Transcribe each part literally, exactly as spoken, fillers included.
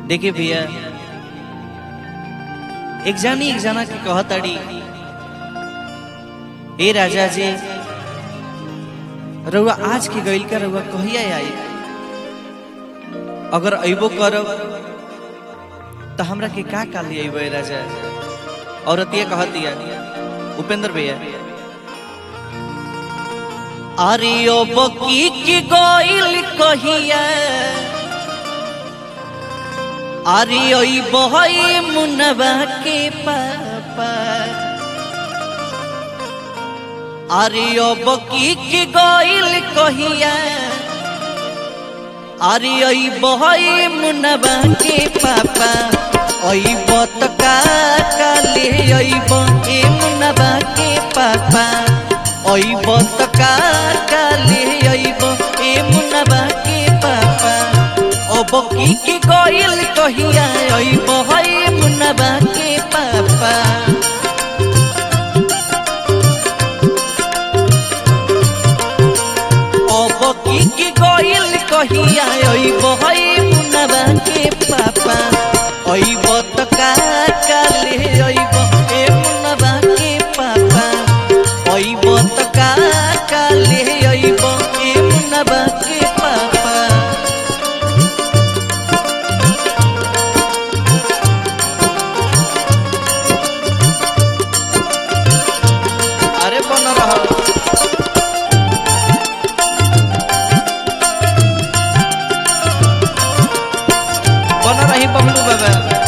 देखिए भैया, एक जानी एक जना के कहताड़ी, ए राजा जी रउआ आज के गइल का रउआ कहिया आई, अगर अइबो करब तो हमरा के का का ले अइबो राजा। औरतिया कहतिया उपेंद्र भैया, अरे ओ बकी की गइल कहिया, अरे ओई बहई मुनवा के पापा, अरे ओ बकी की गइल कहिया, अरे ओई बहई मुनवा के पापा, ओई बतका काले ओई बहे मुनवा के पापा, ओई बतका काले ओई बहे मुनवा के पापा, ओ बकी की गइल कहिया, ओई बहई मुनवा के पापा। ओ बकी की गइल कहिया, ओई बहई मुनवा के पापा, ओई बतका काले ओई बहे मुनवा के पापा, ओई बतका काले ओई बहे मुनवा के पापा। अरे बन रहा बन रही बबलू बाबा।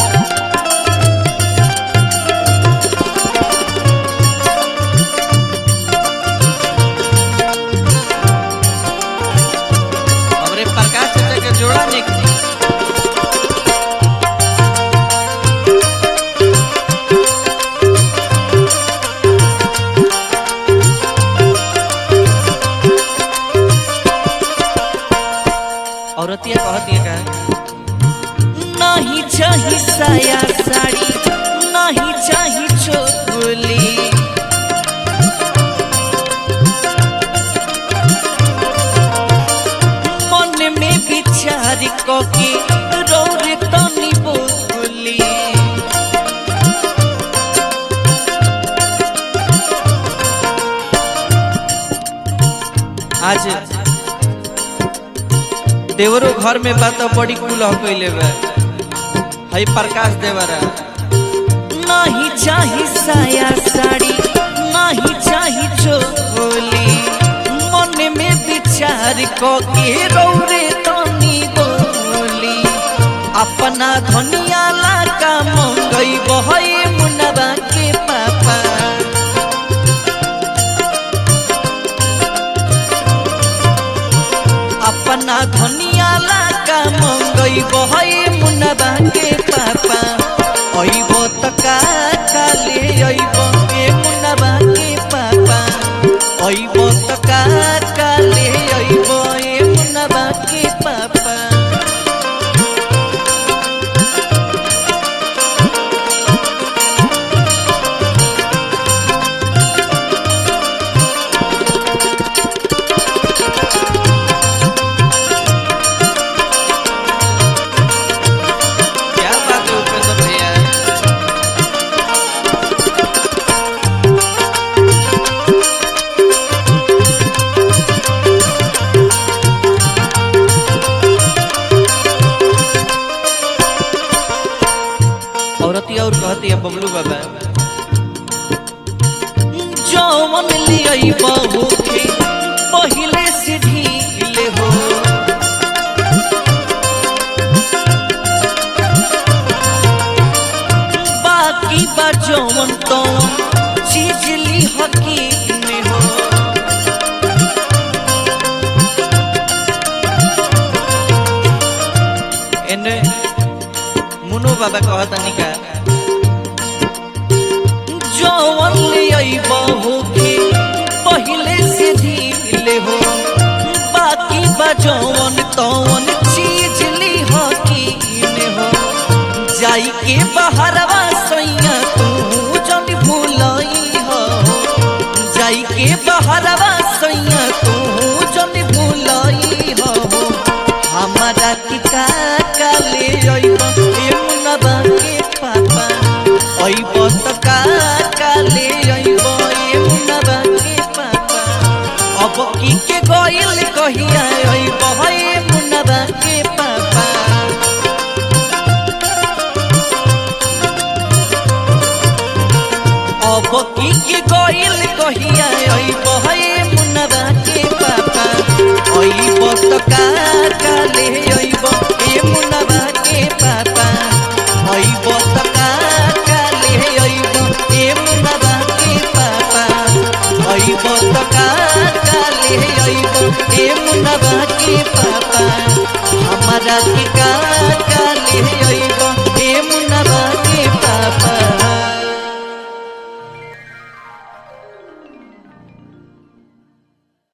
हमरे प्रकाश चाचा के जोड़ा निक औरतिया कहती है का, नहीं चाही साया साड़ी, नहीं चाही चोली, मन में विचार के रौरे तनी बोली। आज देवरो घर में बात बड़ी कुल कैले बा, हई प्रकाश देवरा। नहीं चाही साया साड़ी, नहीं चाही चोली, मन में विचार के रौरे तनी बोली। अपना धनिया ला का मंगई बहई मुनवा के पापा, अपना धनिया ला का मंगई बहई मुनवा के पापा, ओई बतका काले ओई बहे मुनवा के पापा, ओई बतका काले ओई बहे मुनवा के पापा। औरतिया और कहती है बबलू बाबा, जौवन लियई बहू के पहिले से ढीले हो, बाकी बा जौवन तो चीज ली हकीम में हो। एने मुनो बाबा कहता निका, जौवन लियई बहू के पहिले से ढीले हो, बाकी बा जौवन तौन चीज ली हकीम हो। जाई के बहरवा सैया तू जन भूलई हो, जाई के बहरवा सैया तू जन भूलई हो। हमारा की का काले अब की के गइल कहिया अइब हे मुनबा के पापा अब की के गइल कहिया